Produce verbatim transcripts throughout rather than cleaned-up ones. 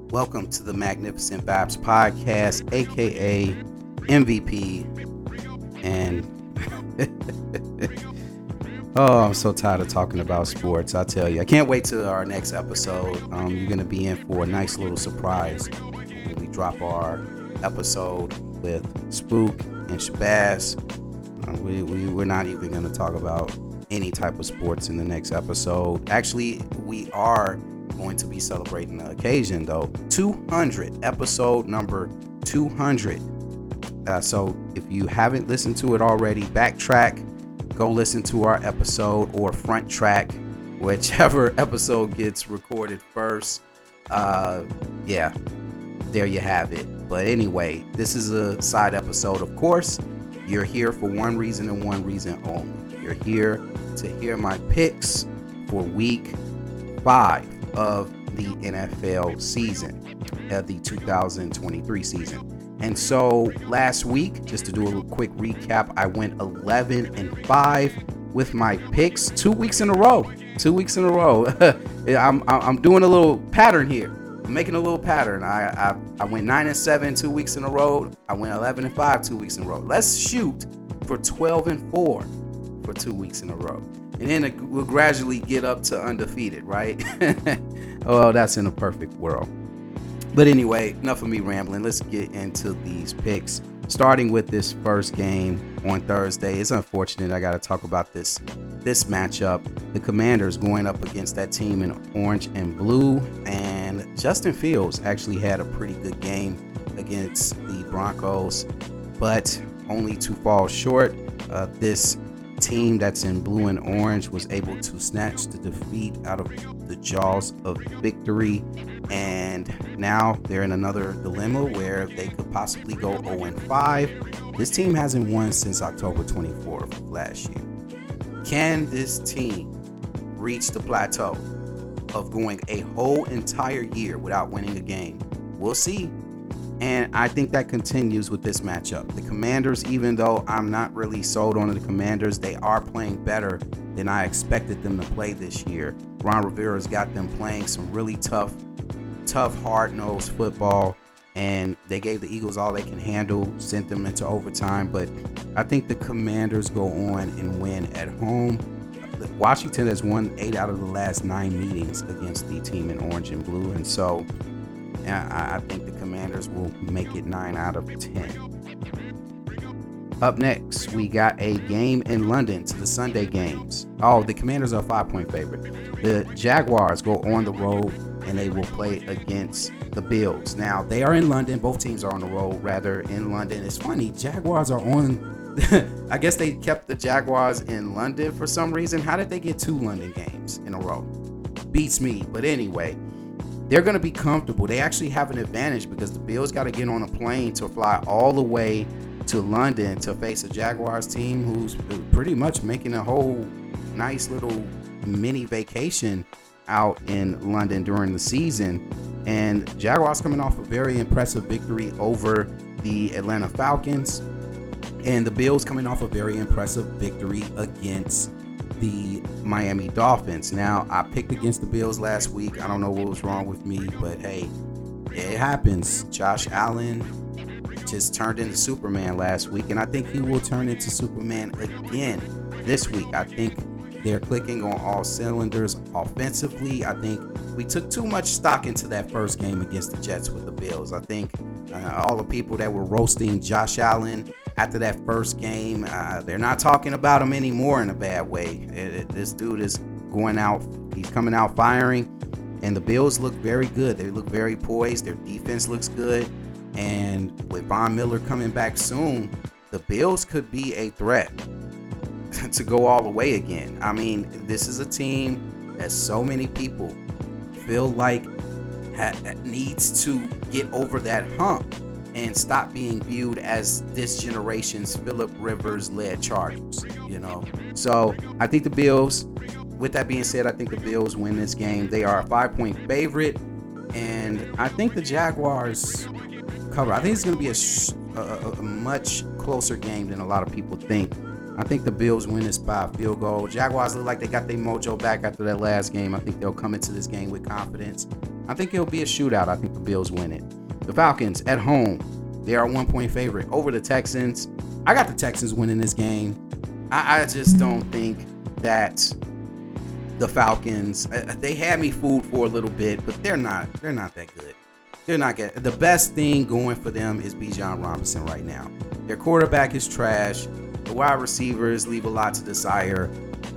Welcome to the Magnificent Vibes Podcast, aka M V P. And oh, I'm so tired of talking about sports. I tell you, I can't wait to our next episode. Um, you're gonna be in for a nice little surprise when we drop our episode with Spook and Shabazz. Um, we, we we're not even gonna talk about any type of sports in the next episode. Actually, we are going to be celebrating the occasion though. two hundred, episode number two hundred. Uh, so if you haven't listened to it already, backtrack, go listen to our episode, or front track, whichever episode gets recorded first. Uh, yeah, there you have it. But anyway, this is a side episode. Of course, you're here for one reason and one reason only. You're here to hear my picks for week five of the N F L season, uh, the two thousand twenty-three season. And so last week, just to do a quick recap, I went eleven and five with my picks two weeks in a row. Two weeks in a row. I'm I'm doing a little pattern here. I'm making a little pattern. I, I I went nine and seven two weeks in a row. I went eleven and five two weeks in a row. Let's shoot for twelve and four for two weeks in a row. And then we'll gradually get up to undefeated, right? Oh, that's in a perfect world. But anyway, enough of me rambling. Let's get into these picks. Starting with this first game on Thursday. It's unfortunate I got to talk about this this matchup. The Commanders going up against that team in orange and blue. And Justin Fields actually had a pretty good game against the Broncos, but only to fall short. Uh, this team that's in blue and orange was able to snatch the defeat out of the jaws of victory, and now they're in another dilemma where they could possibly go oh and five. This team hasn't won since October twenty-fourth of last year. Can this team reach the plateau of going a whole entire year without winning a game? We'll see. And I think that continues with this matchup. The Commanders, even though I'm not really sold on the Commanders, they are playing better than I expected them to play this year. Ron Rivera's got them playing some really tough, tough, hard-nosed football, and they gave the Eagles all they can handle, sent them into overtime. But I think the Commanders go on and win at home. Washington has won eight out of the last nine meetings against the team in orange and blue, and so I, I think the Commanders will make it nine out of ten. Up next, we got a game in London to the Sunday games. Oh, the Commanders are a five-point favorite. The Jaguars go on the road, and they will play against the Bills. Now, they are in London. Both teams are on the road, rather, in London. It's funny, Jaguars are on... I guess they kept the Jaguars in London for some reason. How did they get two London games in a row? Beats me. But anyway, they're going to be comfortable. They actually have an advantage because the Bills got to get on a plane to fly all the way to London to face a Jaguars team who's pretty much making a whole nice little mini vacation out in London during the season. And Jaguars coming off a very impressive victory over the Atlanta Falcons, and the Bills coming off a very impressive victory against the Miami Dolphins. Now, I picked against the Bills last week. I don't know what was wrong with me, but hey, it happens. Josh Allen just turned into Superman last week, and I think he will turn into Superman again this week. I think they're clicking on all cylinders offensively. I think we took too much stock into that first game against the Jets with the Bills. I think uh, all the people that were roasting Josh Allen after that first game, uh, they're not talking about him anymore in a bad way. It, it, this dude is going out, he's coming out firing, and the Bills look very good. They look very poised. Their defense looks good. And with Von Miller coming back soon, the Bills could be a threat to go all the way again. I mean, this is a team that so many people feel like ha- needs to get over that hump and stop being viewed as this generation's Phillip Rivers-led Chargers, you know. So I think the Bills, with that being said, I think the Bills win this game. They are a five-point favorite, and I think the Jaguars cover. I think it's going to be a, sh- a, a much closer game than a lot of people think. I think the Bills win this by a field goal. Jaguars look like they got their mojo back after that last game. I think they'll come into this game with confidence. I think it'll be a shootout. I think the Bills win it. The Falcons at home, they are a one-point favorite over the Texans. I got the Texans winning this game. I, I just don't think that the Falcons, uh, they had me fooled for a little bit, but they're not. They're not that good. They're not good. The best thing going for them is Bijan Robinson right now. Their quarterback is trash. The wide receivers leave a lot to desire.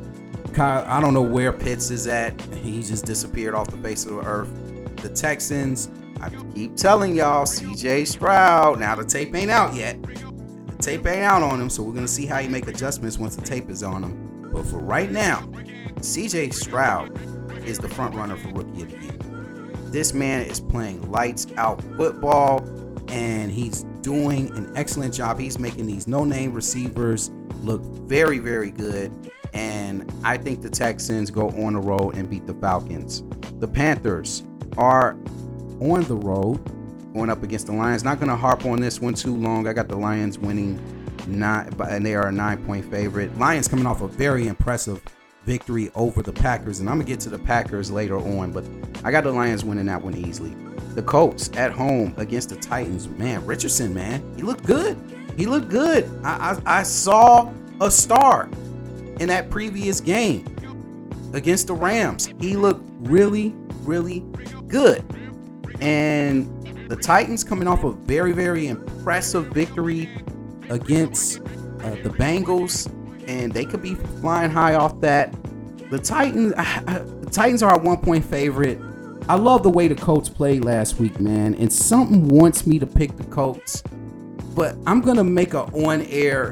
I don't know where Pitts is at. He just disappeared off the face of the earth. The Texans, I keep telling y'all, C J Stroud. Now the tape ain't out yet. The tape ain't out on him, so we're gonna see how you make adjustments once the tape is on him. But for right now, C J Stroud is the front runner for Rookie of the Year. This man is playing lights out football, and he's doing an excellent job. He's making these no-name receivers look very, very good. And I think the Texans go on the road and beat the Falcons. The Panthers are on the road going up against the Lions. Not going to harp on this one too long. I got the Lions winning nine, and they are a nine-point favorite. Lions coming off a very impressive victory over the Packers, and I'm going to get to the Packers later on, but I got the Lions winning that one easily. The Colts at home against the Titans. Man, Richardson, man, he looked good. He looked good. I, I, I saw a star in that previous game against the Rams. He looked really, really good. And the Titans coming off a very, very impressive victory against uh, the Bengals, and they could be flying high off that. The Titans, uh, the Titans are a one-point favorite. I love the way the Colts played last week, man, and something wants me to pick the Colts, but I'm gonna make an on-air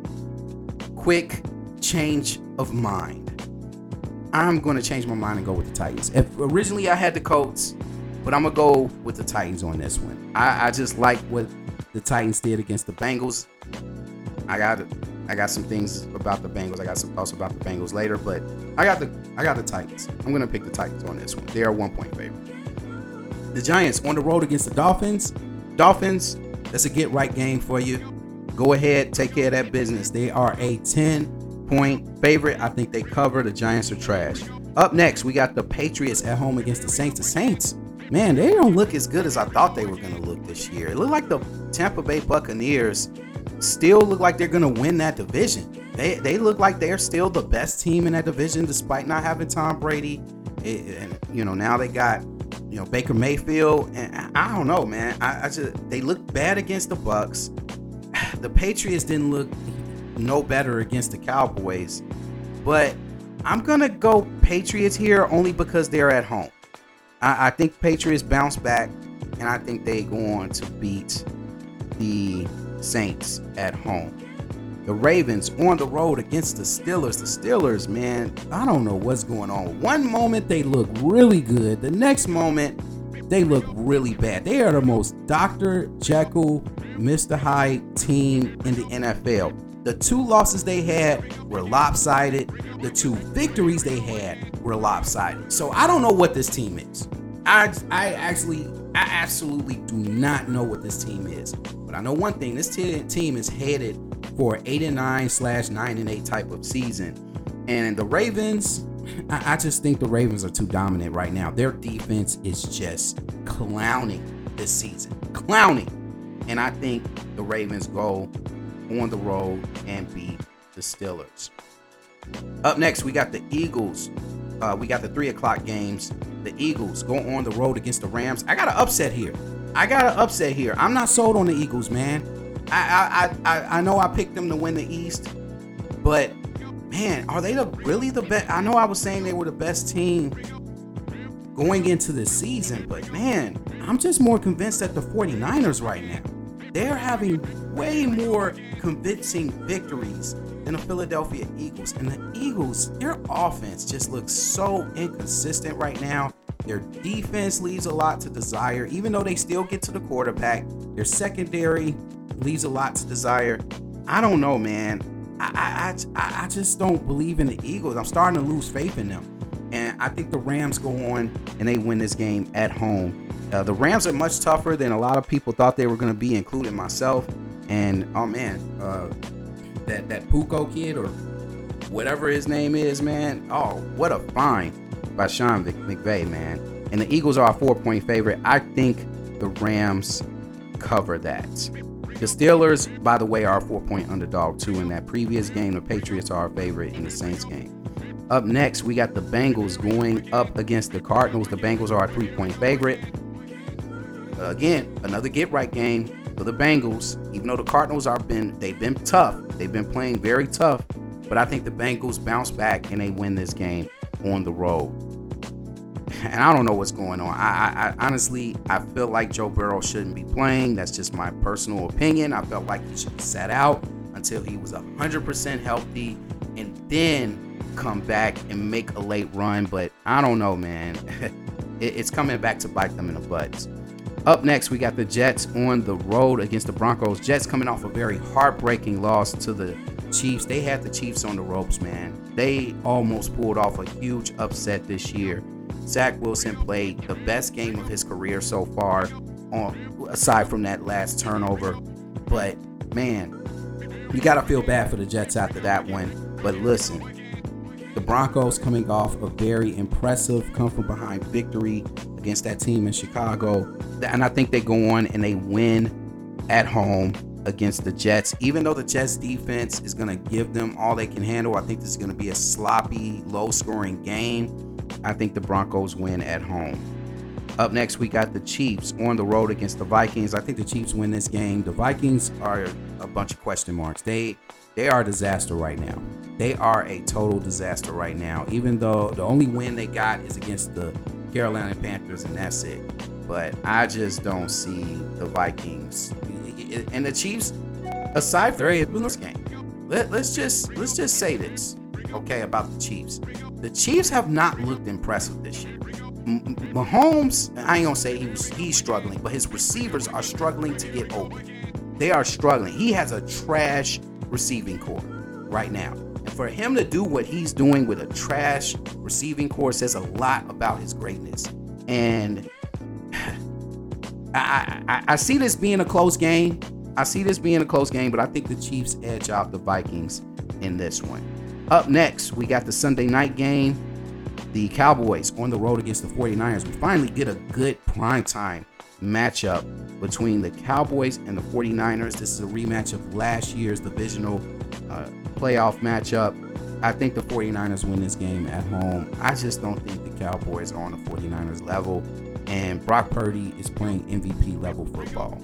quick change of mind. I'm going to change my mind and go with the Titans. If originally I had the Colts, but I'm going to go with the Titans on this one. I, I just like what the Titans did against the Bengals. I got I got some things about the Bengals. I got some thoughts about the Bengals later, but I got the I got the Titans. I'm going to pick the Titans on this one. They are one point favorite. The Giants on the road against the Dolphins. Dolphins, that's a get right game for you. Go ahead, take care of that business. They are a ten point favorite. I think they cover. The Giants are trash. Up next, we got the Patriots at home against the Saints. The Saints, man, they don't look as good as I thought they were going to look this year. It looked like the Tampa Bay Buccaneers still look like they're going to win that division. They they look like they're still the best team in that division despite not having Tom Brady. It, and you know, now they got, you know, Baker Mayfield, and I, I don't know, man. I, I just they look bad against the Bucs. The Patriots didn't look no better against the Cowboys, but I'm gonna go Patriots here only because they're at home. I, I think Patriots bounce back, and I think they go on to beat the Saints at home. The Ravens on the road against the Steelers. The Steelers, man, I don't know what's going on. One moment they look really good, the next moment they look really bad. They are the most Doctor Jekyll, Mister Hyde team in the N F L. The two losses they had were lopsided. The two victories they had were lopsided. So I don't know what this team is. I, I actually, I absolutely do not know what this team is. But I know one thing: this t- team is headed for eight and nine slash nine and eight type of season. And the Ravens, I, I just think the Ravens are too dominant right now. Their defense is just clowning this season, clowning. And I think the Ravens go on the road and beat the Steelers. Up next, we got the Eagles. Uh, we got the three o'clock games. The Eagles go on the road against the Rams. I got an upset here. I got an upset here. I'm not sold on the Eagles, man. I I I, I know I picked them to win the East, but man, are they the really the best? I know I was saying they were the best team going into the season, but man, I'm just more convinced that the 49ers right now, they're having way more convincing victories than the Philadelphia Eagles. And the Eagles, their offense just looks so inconsistent right now. Their defense leaves a lot to desire, even though they still get to the quarterback. Their secondary leaves a lot to desire. I don't know, man. I, I, I, I just don't believe in the Eagles. I'm starting to lose faith in them. And I think the Rams go on and they win this game at home. Uh, the Rams are much tougher than a lot of people thought they were going to be, including myself. And, oh, man, uh, that, that Puko kid or whatever his name is, man. Oh, what a find by Sean McVay, man. and the Eagles are a four-point favorite. I think the Rams cover that. The Steelers, by the way, are a four-point underdog too in that previous game. The Patriots are our favorite in the Saints game. Up next, we got the Bengals going up against the Cardinals. The Bengals are a three-point favorite. Uh, again, another get-right game for the Bengals. Even though the Cardinals are been, they've been tough. They've been playing very tough. But I think the Bengals bounce back and they win this game on the road. And I don't know what's going on. I, I, I honestly, I feel like Joe Burrow shouldn't be playing. That's just my personal opinion. I felt like he should be sat out until he was one hundred percent healthy and then come back and make a late run. But I don't know, man. it, it's coming back to bite them in the butts. Up next, we got the Jets on the road against the Broncos. Jets coming off a very heartbreaking loss to the Chiefs. They had the Chiefs on the ropes, man. They almost pulled off a huge upset this year. Zach Wilson played the best game of his career so far, on, aside from that last turnover. But, man, you got to feel bad for the Jets after that one. But listen, the Broncos coming off a very impressive come-from-behind victory against that team in Chicago. And I think they go on and they win at home against the Jets. Even though the Jets defense is going to give them all they can handle, I think this is going to be a sloppy, low-scoring game. I think the Broncos win at home. Up next, we got the Chiefs on the road against the Vikings. I think the Chiefs win this game. The Vikings are a bunch of question marks. They they are a disaster right now. They are a total disaster right now. Even though the only win they got is against the Carolina Panthers, and that's it. But I just don't see the Vikings and the Chiefs aside from this game. Let, let's just let's just say this, okay, about the Chiefs. The Chiefs have not looked impressive this year. Mahomes, I ain't gonna say he was, he's struggling, but his receivers are struggling to get open. They are struggling. He has a trash receiving core right now. And for him to do what he's doing with a trash receiving core says a lot about his greatness. And I, I, I see this being a close game. I see this being a close game, but I think the Chiefs edge out the Vikings in this one. Up next, we got the Sunday night game. The Cowboys on the road against the forty-niners. We finally get a good primetime matchup between the Cowboys and the forty-niners. This is a rematch of last year's divisional uh, playoff matchup. I think the forty-niners win this game at home. I just don't think the Cowboys are on the forty-niners level. And Brock Purdy is playing M V P level football.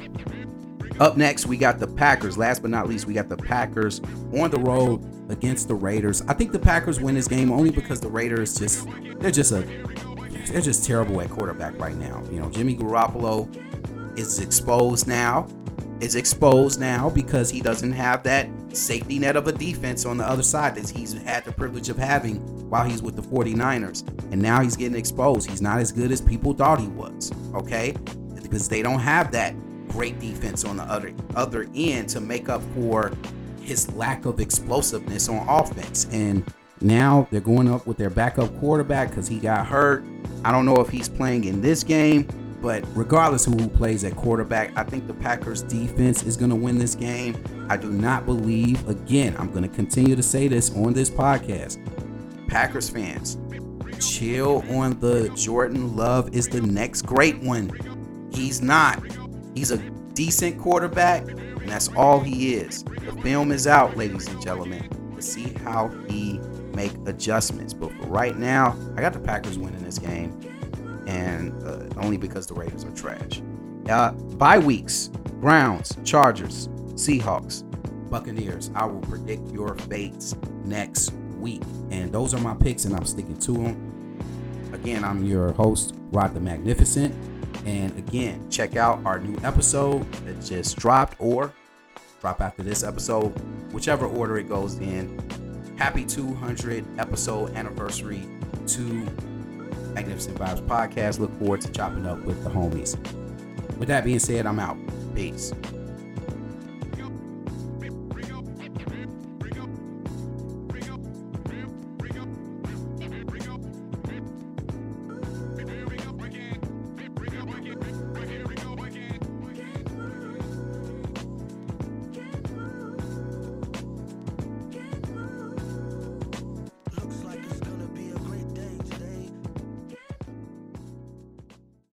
Up next, we got the Packers. Last but not least, we got the Packers on the road against the Raiders. I think the Packers win this game only because the Raiders just they're just a they're just terrible at quarterback right now. You know, Jimmy Garoppolo is exposed now. Is exposed now because he doesn't have that safety net of a defense on the other side that he's had the privilege of having while he's with the forty-niners. And now he's getting exposed. He's not as good as people thought he was, okay? Because they don't have that great defense on the other other end to make up for his lack of explosiveness on offense. And now they're going up with their backup quarterback because he got hurt. I don't know if he's playing in this game, but regardless of who plays at quarterback, I think the Packers defense is going to win this game. I do not believe, again, I'm going to continue to say this on this podcast, Packers fans, chill on the Jordan Love is the next great one. He's not. He's a decent quarterback, and that's all he is. The film is out, ladies and gentlemen, to see how he make adjustments. But for right now, I got the Packers winning this game, and uh, only because the Raiders are trash. Uh, bye weeks, Browns, Chargers, Seahawks, Buccaneers. I will predict your fates next week. And those are my picks, and I'm sticking to them. Again, I'm your host, Rod the Magnificent. And again, check out our new episode that just dropped, or drop after this episode, whichever order it goes in. Happy two hundred episode anniversary to Magnificent Vibes Podcast. Look forward to chopping up with the homies. With that being said, I'm out. Peace.